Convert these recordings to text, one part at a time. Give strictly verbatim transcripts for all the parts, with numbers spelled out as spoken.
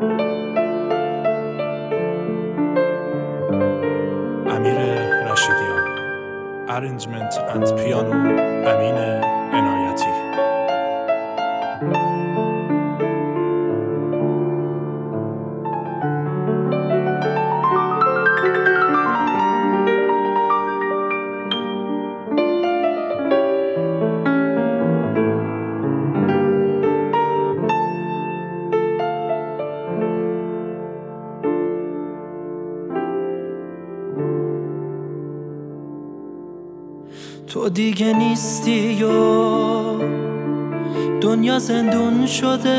امیر رشیدیان. Arrangement and piano امین عنایتی. تو دیگه نیستی و دنیا زندون شده،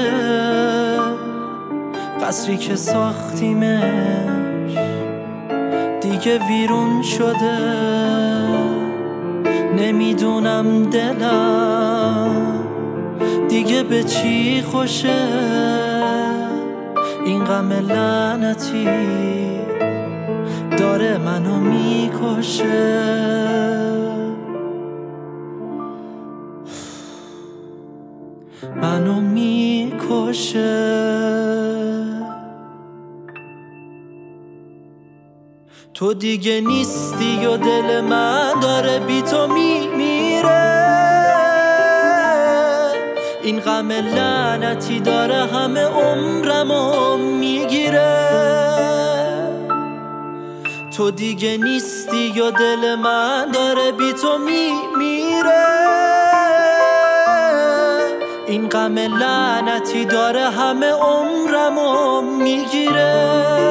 قصری که ساختیمش دیگه ویرون شده. نمیدونم دلم دیگه به چی خوشه، این غم لعنتی داره منو میکشه. منو میکشه. تو دیگه نیستی و دل من داره بی تو میمیره. این غم لعنتی داره همه عمرمو میگیره. تو دیگه نیستی و دل من داره بی تو میمیره. این غم لعنتی داره همه عمرمو میگیره.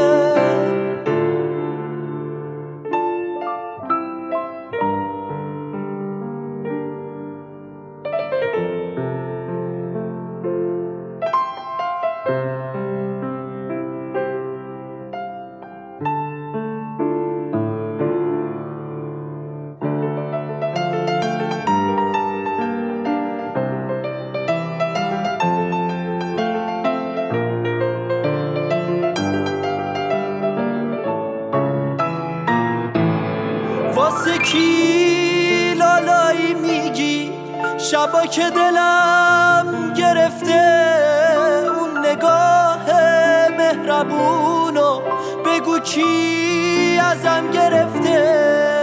واسه کی لالایی میگی شبا که دلم گرفته؟ اون نگاه مهربونو بگو کی ازم گرفته؟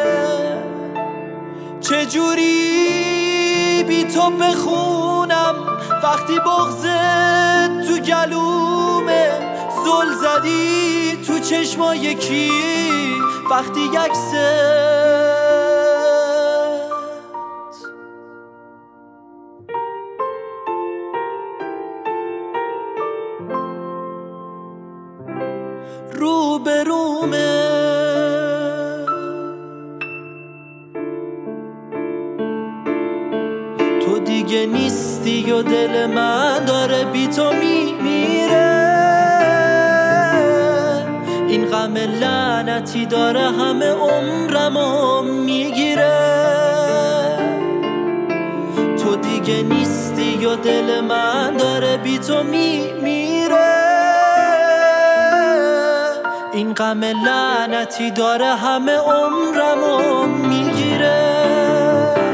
چجوری بی تو بخونم وقتی بغضت تو گلومه؟ زل زدی تو چشمای کی وقتی یکست رو به رومه؟ تو دیگه نیستی و دل من داره بی تو میمیره. این غم لعنتی داره همه عمرمو میگیره. تو دیگه نیستی و دل من داره بی تو میمیره. این غم لعنتی داره همه عمرمو میگیره.